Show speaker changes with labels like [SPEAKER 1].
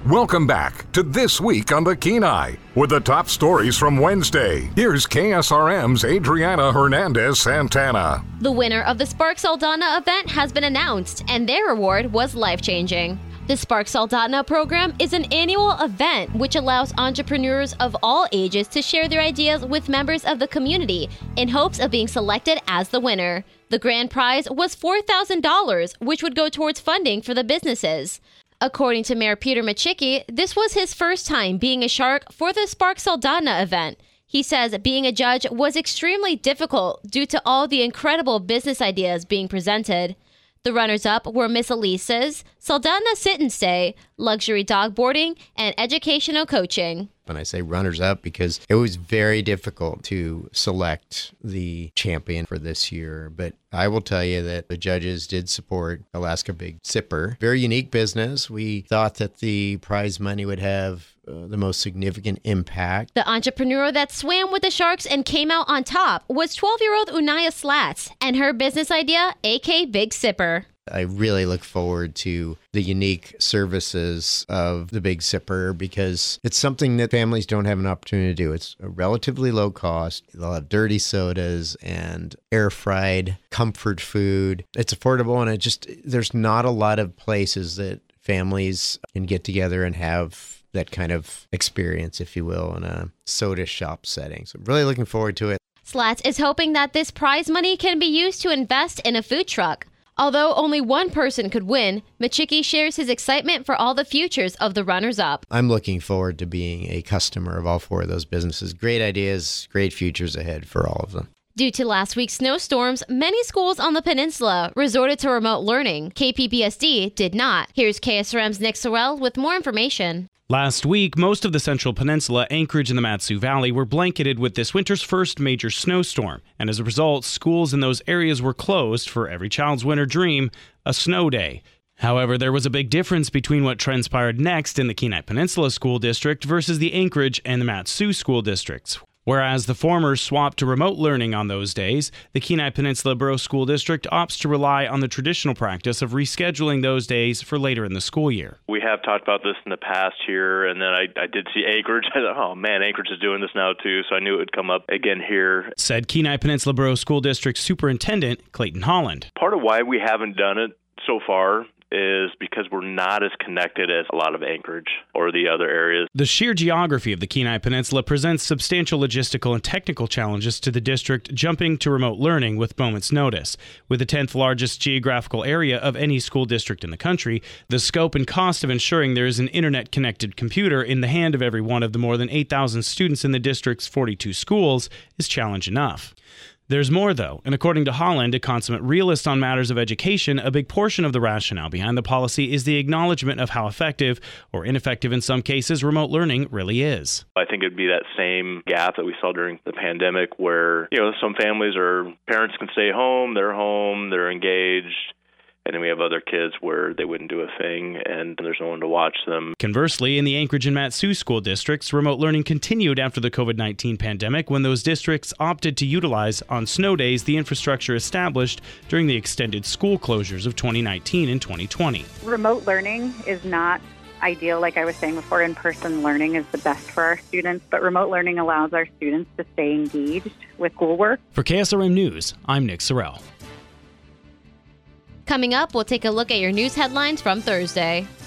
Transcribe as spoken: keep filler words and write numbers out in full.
[SPEAKER 1] Welcome back to This Week on the Kenai with the top stories from Wednesday. Here's K S R M's Adriana Hernandez Santana.
[SPEAKER 2] The winner of the Spark Saldana event has been announced, and their award was life-changing. The Spark Saldana program is an annual event which allows entrepreneurs of all ages to share their ideas with members of the community in hopes of being selected as the winner. The grand prize was four thousand dollars, which would go towards funding for the businesses. According to Mayor Peter Micciche, this was his first time being a shark for the Spark Saldana event. He says being a judge was extremely difficult due to all the incredible business ideas being presented. The runners-up were Miss Elise's, Saldana Sit and Stay, luxury dog boarding, and educational coaching.
[SPEAKER 3] And I say runners-up because it was very difficult to select the champion for this year. But I will tell you that the judges did support Alaska Big Sipper. Very unique business. We thought that the prize money would have uh, the most significant impact.
[SPEAKER 2] The entrepreneur that swam with the sharks and came out on top was twelve-year-old Unaya Slats and her business idea, A K Big Sipper.
[SPEAKER 3] I really look forward to the unique services of the Big Sipper because it's something that families don't have an opportunity to do. It's a relatively low cost, a lot of dirty sodas and air-fried comfort food. It's affordable, and it just there's not a lot of places that families can get together and have that kind of experience, if you will, in a soda shop setting. So I'm really looking forward to it.
[SPEAKER 2] Slats is hoping that this prize money can be used to invest in a food truck. Although only one person could win, Micciche shares his excitement for all the futures of the runners-up.
[SPEAKER 3] I'm looking forward to being a customer of all four of those businesses. Great ideas, great futures ahead for all of them.
[SPEAKER 2] Due to last week's snowstorms, many schools on the peninsula resorted to remote learning. K P B S D did not. Here's K S R M's Nick Sorrell with more information.
[SPEAKER 4] Last week, most of the Central Peninsula, Anchorage, and the Mat-Su Valley were blanketed with this winter's first major snowstorm, and as a result, schools in those areas were closed for every child's winter dream, a snow day. However, there was a big difference between what transpired next in the Kenai Peninsula School District versus the Anchorage and the Mat-Su School Districts. Whereas the former swapped to remote learning on those days, the Kenai Peninsula Borough School District opts to rely on the traditional practice of rescheduling those days for later in the school year.
[SPEAKER 5] We have talked about this in the past here, and then I, I did see Anchorage. I thought, oh man, Anchorage is doing this now too, so I knew it would come up again here.
[SPEAKER 4] Said Kenai Peninsula Borough School District Superintendent Clayton Holland.
[SPEAKER 5] Part of why we haven't done it so far is because we're not as connected as a lot of Anchorage or the other areas.
[SPEAKER 4] The sheer geography of the Kenai Peninsula presents substantial logistical and technical challenges to the district jumping to remote learning with moments' notice. With the tenth largest geographical area of any school district in the country, the scope and cost of ensuring there is an internet-connected computer in the hand of every one of the more than eight thousand students in the district's forty-two schools is challenge enough. There's more, though, and according to Holland, a consummate realist on matters of education, a big portion of the rationale behind the policy is the acknowledgement of how effective, or ineffective in some cases, remote learning really is.
[SPEAKER 5] I think it'd be that same gap that we saw during the pandemic where, you know, some families or parents can stay home, they're home, they're engaged, and then we have other kids where they wouldn't do a thing and there's no one to watch them.
[SPEAKER 4] Conversely, in the Anchorage and Mat-Su school districts, remote learning continued after the covid nineteen pandemic when those districts opted to utilize on snow days the infrastructure established during the extended school closures of twenty nineteen and twenty twenty.
[SPEAKER 6] Remote learning is not ideal. Like I was saying before, in-person learning is the best for our students, but remote learning allows our students to stay engaged with schoolwork.
[SPEAKER 4] For K S R M News, I'm Nick Sorrell.
[SPEAKER 2] Coming up, we'll take a look at your news headlines from Thursday.